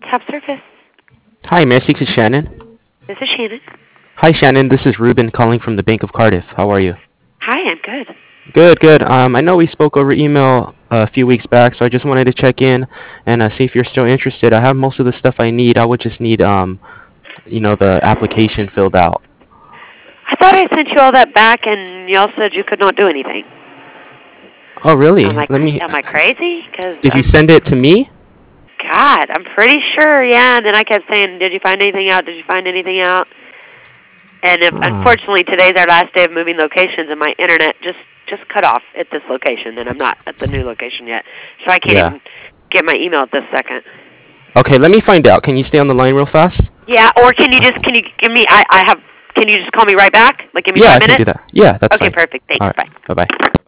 Subsurface. Hi, may I speak to Shannon? This is Shannon. Hi, Shannon. This is Ruben calling from the Bank of Cardiff. How are you? Hi, I'm good. Good, good. I know we spoke over email a few weeks back, so I just wanted to check in and see if you're still interested. I have most of the stuff I need. I would just need, the application filled out. I thought I sent you all that back, and y'all said you could not do anything. Oh, really? Am I crazy? Did you send it to me? God, I'm pretty sure, yeah. And then I kept saying, did you find anything out? Did you find anything out? And unfortunately, today's our last day of moving locations, and my internet just cut off at this location, and I'm not at the new location yet. So I can't even get my email at this second. Okay, let me find out. Can you stay on the line real fast? Yeah, or can you give me, can you just call me right back? Like, give me 5 minutes? I can do that. Yeah, that's fine. Okay, perfect. Thanks. All right. Bye. Bye-bye.